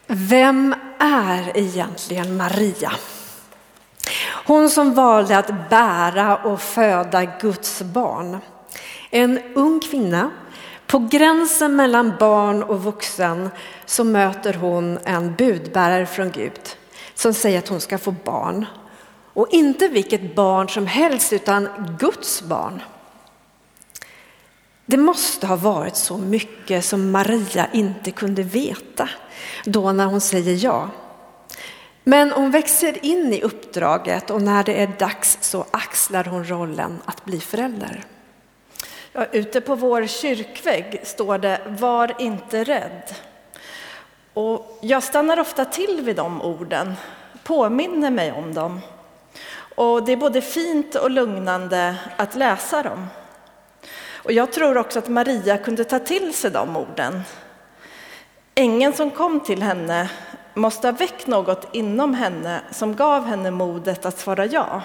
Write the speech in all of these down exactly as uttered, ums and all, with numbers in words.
Vem är egentligen Maria? Hon som valde att bära och föda Guds barn. En ung kvinna, på gränsen mellan barn och vuxen, så möter hon en budbärare från Gud som säger att hon ska få barn. Och inte vilket barn som helst, utan Guds barn. Det måste ha varit så mycket som Maria inte kunde veta då när hon säger ja. Men hon växer in i uppdraget och när det är dags så axlar hon rollen att bli förälder. Ja, ute på vår kyrkvägg står det: var inte rädd. Och jag stannar ofta till vid de orden, påminner mig om dem. Och det är både fint och lugnande att läsa dem. Och jag tror också att Maria kunde ta till sig de orden. Ängeln som kom till henne måste ha väckt något inom henne som gav henne modet att svara ja.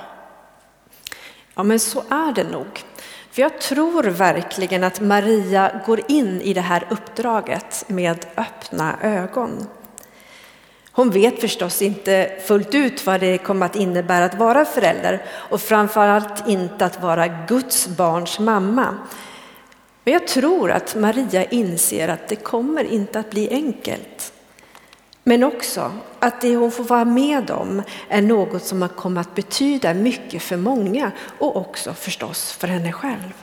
Ja, men så är det nog. För jag tror verkligen att Maria går in i det här uppdraget med öppna ögon. Hon vet förstås inte fullt ut vad det kommer att innebära att vara förälder och framförallt inte att vara Guds barns mamma. Men jag tror att Maria inser att det kommer inte att bli enkelt. Men också att det hon får vara med om är något som kommer att betyda mycket för många och också förstås för henne själv.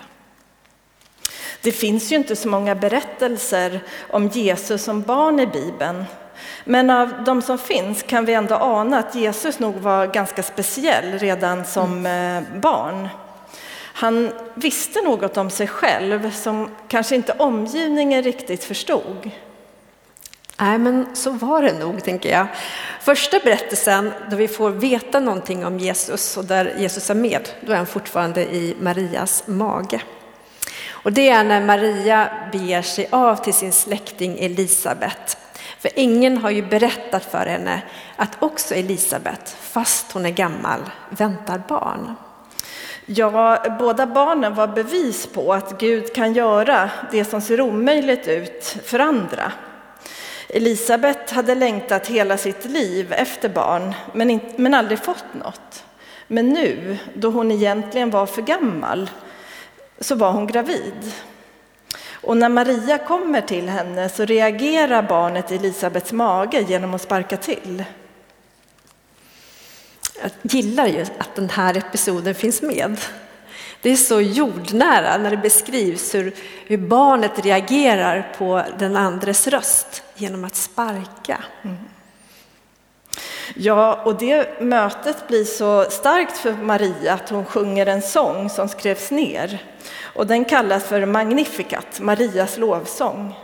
Det finns ju inte så många berättelser om Jesus som barn i Bibeln. Men av de som finns kan vi ändå ana att Jesus nog var ganska speciell redan som mm. barn. Han visste något om sig själv som kanske inte omgivningen riktigt förstod. Nej, men så var det nog, tänker jag. Första berättelsen då vi får veta någonting om Jesus och där Jesus är med, då är han fortfarande i Marias mage. Och det är när Maria beger sig av till sin släkting Elisabet. För ingen har ju berättat för henne att också Elisabet, fast hon är gammal, väntar barn. Ja, båda barnen var bevis på att Gud kan göra det som ser omöjligt ut för andra. Elisabet hade längtat hela sitt liv efter barn, men, inte, men aldrig fått något. Men nu, då hon egentligen var för gammal, så var hon gravid. Och när Maria kommer till henne så reagerar barnet i Elisabets mage genom att sparka till. Jag gillar ju att den här episoden finns med. Det är så jordnära när det beskrivs hur, hur barnet reagerar på den andres röst genom att sparka. Mm. Ja, och det mötet blir så starkt för Maria att hon sjunger en sång som skrevs ner. Och den kallas för Magnificat, Marias lovsång.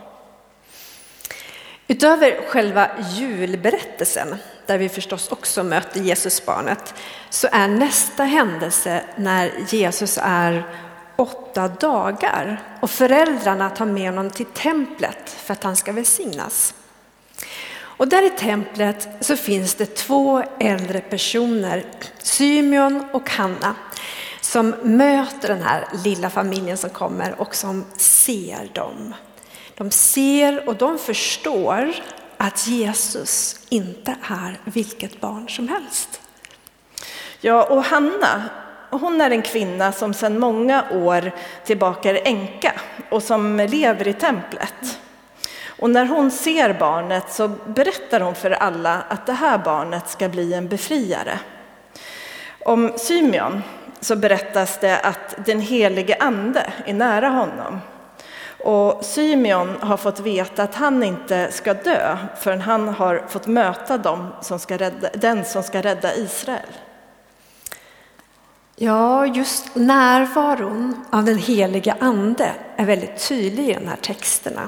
Utöver själva julberättelsen, där vi förstås också möter Jesusbarnet, så är nästa händelse när Jesus är åtta dagar och föräldrarna tar med honom till templet för att han ska välsignas. Och där i templet så finns det två äldre personer, Symeon och Hanna, som möter den här lilla familjen som kommer och som ser dem. De ser och de förstår att Jesus inte är vilket barn som helst. Ja, och Hanna, hon är en kvinna som sedan många år tillbaka är änka och som lever i templet. Och när hon ser barnet så berättar hon för alla att det här barnet ska bli en befriare. Om Symeon så berättas det att den helige ande är nära honom. Och Symeon har fått veta att han inte ska dö förrän han har fått möta dem som ska rädda, den som ska rädda Israel. Ja, just närvaron av den heliga ande är väldigt tydlig i de här texterna.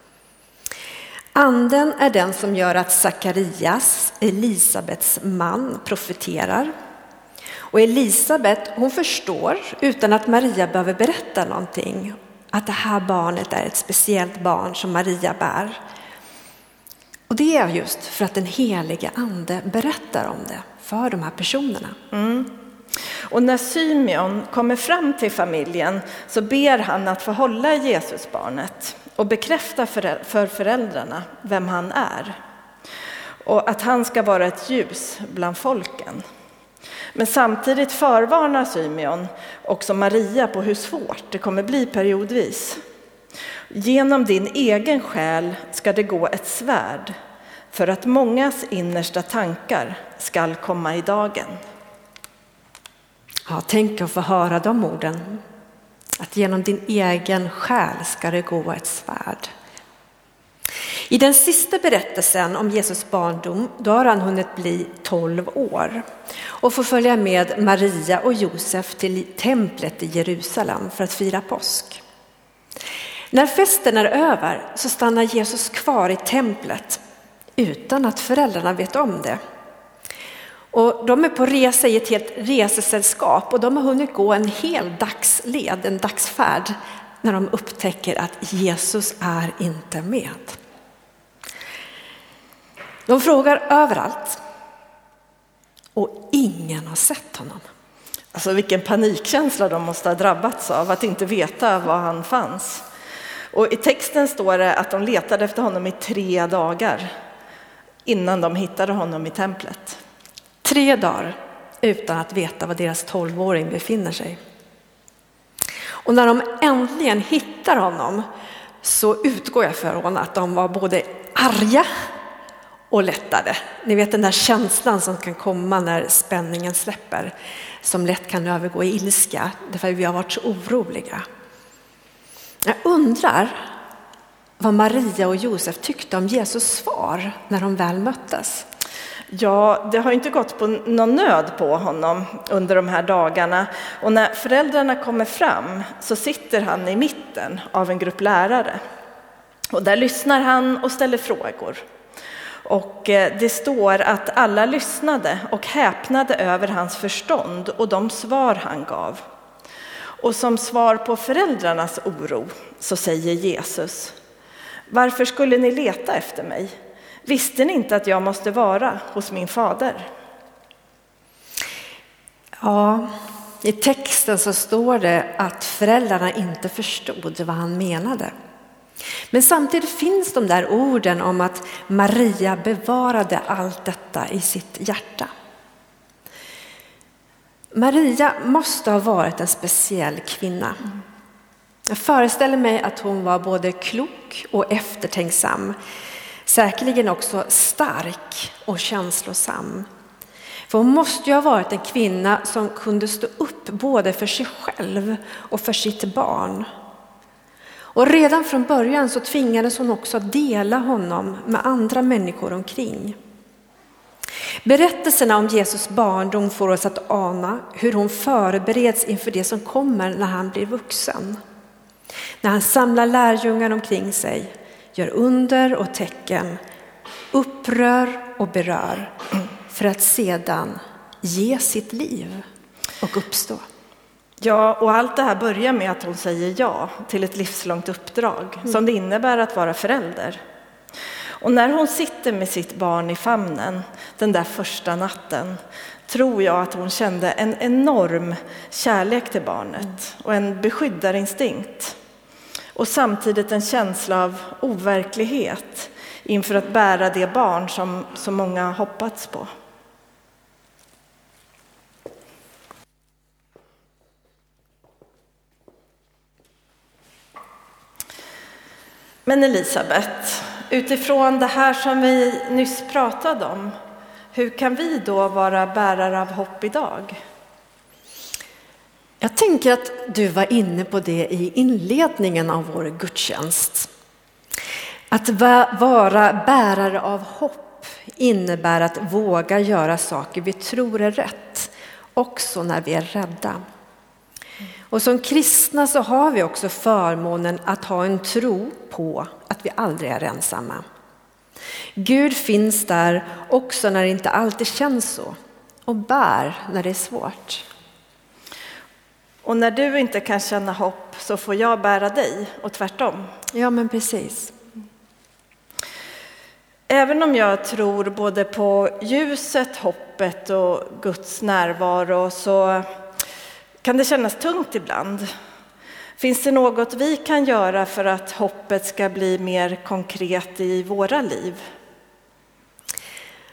Anden är den som gör att Sakarias, Elisabets man, profeterar. Och Elisabet, hon förstår utan att Maria behöver berätta någonting att det här barnet är ett speciellt barn som Maria bär. Och det är just för att den heliga ande berättar om det för de här personerna. Mm. Och när Symeon kommer fram till familjen så ber han att få hålla Jesusbarnet och bekräfta för föräldrarna vem han är. och att han ska vara ett ljus bland folken. Men samtidigt förvarnar Symeon också Maria på hur svårt det kommer bli periodvis. Genom din egen själ ska det gå ett svärd för att mångas innersta tankar ska komma i dagen. Ja, tänk att få höra de orden. Att genom din egen själ ska det gå ett svärd. I den sista berättelsen om Jesus barndom, då har han hunnit bli tolv år och får följa med Maria och Josef till templet i Jerusalem för att fira påsk. När festen är över så stannar Jesus kvar i templet utan att föräldrarna vet om det. Och de är på resa i ett helt resesällskap och de har hunnit gå en hel dagsled, en dagsfärd, när de upptäcker att Jesus är inte med. De frågar överallt och ingen har sett honom. Alltså vilken panikkänsla de måste ha drabbats av att inte veta var han fanns. Och i texten står det att de letade efter honom i tre dagar innan de hittade honom i templet. Tre dagar utan att veta var deras tolvåring befinner sig. Och när de äntligen hittar honom så utgår jag från att de var både arga och lättade. Ni vet den där känslan som kan komma när spänningen släpper, som lätt kan övergå i ilska därför att vi har varit så oroliga. Jag undrar vad Maria och Josef tyckte om Jesus svar när de väl möttes. Ja, det har inte gått på någon nöd på honom under de här dagarna. Och när föräldrarna kommer fram så sitter han i mitten av en grupp lärare. Och där lyssnar han och ställer frågor. Och det står att alla lyssnade och häpnade över hans förstånd och de svar han gav. Och som svar på föräldrarnas oro så säger Jesus: varför skulle ni leta efter mig? Visste ni inte att jag måste vara hos min fader? Ja, i texten så står det att föräldrarna inte förstod vad han menade. Men samtidigt finns de där orden om att Maria bevarade allt detta i sitt hjärta. Maria måste ha varit en speciell kvinna. Jag föreställer mig att hon var både klok och eftertänksam. Säkerligen också stark och känslosam. För hon måste ju ha varit en kvinna som kunde stå upp både för sig själv och för sitt barn. Och redan från början så tvingades hon också dela honom med andra människor omkring. Berättelserna om Jesus barndom får oss att ana hur hon förbereds inför det som kommer när han blir vuxen. När han samlar lärjungar omkring sig, gör under och tecken, upprör och berör för att sedan ge sitt liv och uppstå. Ja, och allt det här börjar med att hon säger ja till ett livslångt uppdrag mm. som det innebär att vara förälder. Och när hon sitter med sitt barn i famnen den där första natten tror jag att hon kände en enorm kärlek till barnet mm. och en beskyddarinstinkt. Och samtidigt en känsla av overklighet inför att bära det barn som så många hoppats på. Men Elisabeth, utifrån det här som vi nyss pratade om, hur kan vi då vara bärare av hopp idag? Jag tänker att du var inne på det i inledningen av vår gudstjänst. Att vara bärare av hopp innebär att våga göra saker vi tror är rätt, också när vi är rädda. Och som kristna så har vi också förmånen att ha en tro på att vi aldrig är ensamma. Gud finns där också när det inte alltid känns så och bär när det är svårt. Och när du inte kan känna hopp så får jag bära dig och tvärtom. Ja, men precis. Även om jag tror både på ljuset, hoppet och Guds närvaro så kan det kännas tungt ibland. Finns det något vi kan göra för att hoppet ska bli mer konkret i våra liv?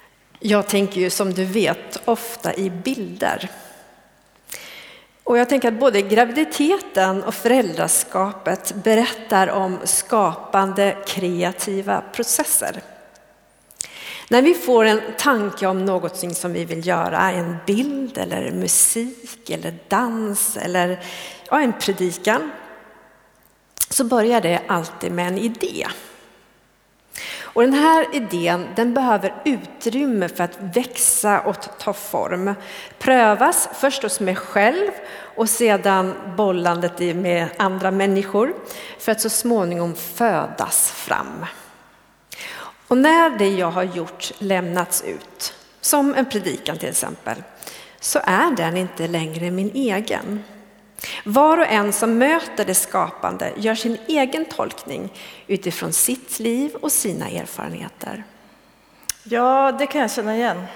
Jag tänker ju som du vet ofta i bilder. Och jag tänker att både graviditeten och föräldraskapet berättar om skapande kreativa processer. När vi får en tanke om något som vi vill göra, en bild eller musik eller dans eller ja, en predikan, så börjar det alltid med en idé. Och den här idén, den behöver utrymme för att växa och ta form. Prövas först hos mig själv och sedan bollandet med andra människor för att så småningom födas fram. Och när det jag har gjort lämnats ut, som en predikan till exempel, så är den inte längre min egen. Var och en som möter det skapande gör sin egen tolkning utifrån sitt liv och sina erfarenheter. Ja, det kan jag känna igen.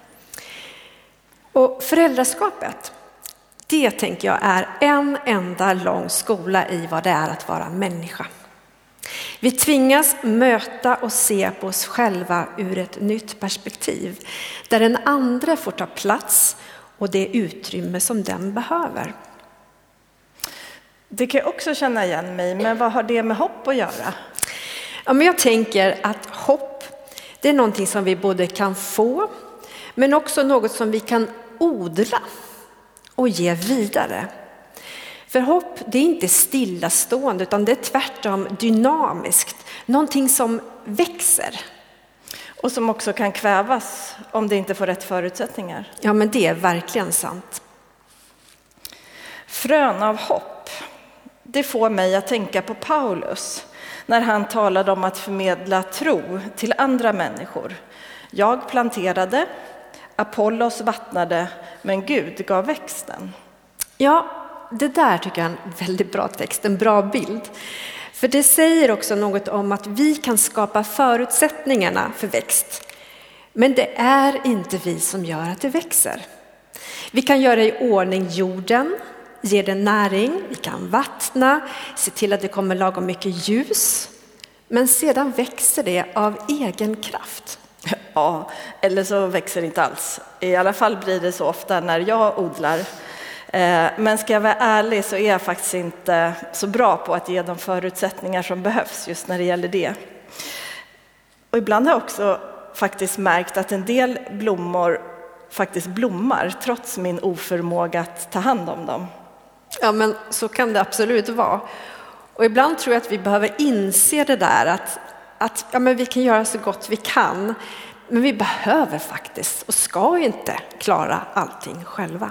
Och föräldraskapet, det tänker jag är en enda lång skola i vad det är att vara människa. Vi tvingas möta och se på oss själva ur ett nytt perspektiv, där den andra får ta plats och det utrymme som den behöver. Det kan jag också känna igen mig, men vad har det med hopp att göra? Ja, men jag tänker att hopp, det är någonting som vi både kan få, men också något som vi kan odla och ge vidare. För hopp, det är inte stillastående, utan det är tvärtom dynamiskt. Någonting som växer. Och som också kan kvävas om det inte får rätt förutsättningar. Ja, men det är verkligen sant. Frön av hopp, det får mig att tänka på Paulus när han talade om att förmedla tro till andra människor. Jag planterade, Apollos vattnade, men Gud gav växten. Ja, det där tycker jag är en väldigt bra text, en bra bild. För det säger också något om att vi kan skapa förutsättningarna för växt. Men det är inte vi som gör att det växer. Vi kan göra i ordning jorden, ge den näring, vi kan vattna, se till att det kommer lagom mycket ljus. Men sedan växer det av egen kraft. Ja, eller så växer det inte alls. I alla fall blir det så ofta när jag odlar. Men ska jag vara ärlig så är jag faktiskt inte så bra på att ge de förutsättningar som behövs just när det gäller det. Och ibland har jag också faktiskt märkt att en del blommor faktiskt blommar trots min oförmåga att ta hand om dem. Ja, men så kan det absolut vara. Och ibland tror jag att vi behöver inse det där att, att ja, men vi kan göra så gott vi kan. Men vi behöver faktiskt och ska inte klara allting själva.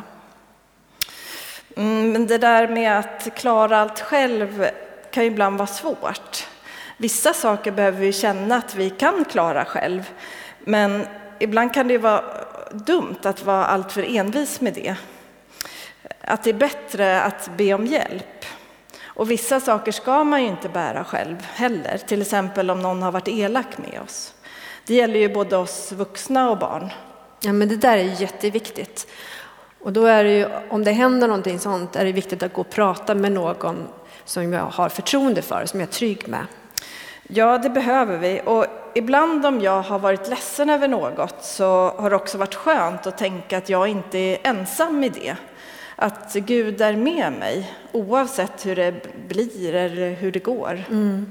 Mm, men det där med att klara allt själv kan ju ibland vara svårt. Vissa saker behöver vi känna att vi kan klara själv. Men ibland kan det vara dumt att vara alltför envis med det. Att det är bättre att be om hjälp. Och vissa saker ska man ju inte bära själv heller. Till exempel om någon har varit elak med oss. Det gäller ju både oss vuxna och barn. Ja, men det där är jätteviktigt. Och då är det ju, om det händer någonting sånt, är det viktigt att gå och prata med någon som jag har förtroende för, som jag är trygg med. Ja, det behöver vi. Och ibland om jag har varit ledsen över något så har det också varit skönt att tänka att jag inte är ensam i det. Att Gud är med mig oavsett hur det blir eller hur det går. Mm.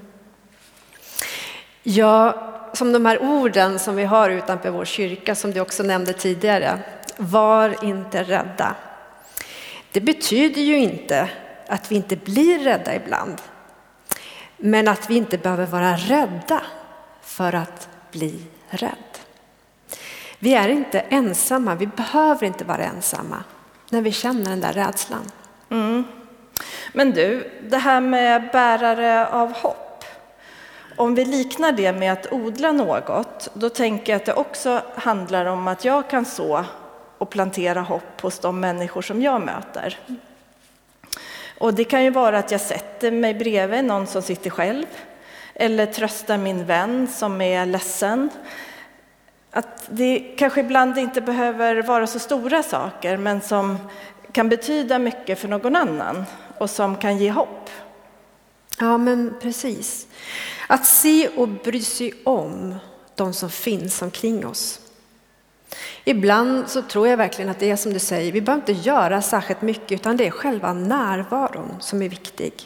Ja, som de här orden som vi har utanför vår kyrka som du också nämnde tidigare. Var inte rädda. Det betyder ju inte att vi inte blir rädda ibland. Men att vi inte behöver vara rädda för att bli rädd. Vi är inte ensamma, vi behöver inte vara ensamma när vi känner den där rädslan. Mm. Men du, det här med bärare av hopp. Om vi liknar det med att odla något, då tänker jag att det också handlar om att jag kan så och plantera hopp hos de människor som jag möter. Och det kan ju vara att jag sätter mig bredvid någon som sitter själv. Eller tröstar min vän som är ledsen. Att det kanske ibland inte behöver vara så stora saker, men som kan betyda mycket för någon annan. Och som kan ge hopp. Ja, men precis. Att se och bry sig om de som finns omkring oss. Ibland så tror jag verkligen att det är som du säger, vi behöver inte göra särskilt mycket utan det är själva närvaron som är viktig.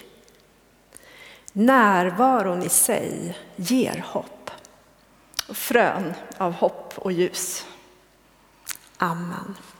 Närvaron i sig ger hopp. Frön av hopp och ljus. Amen.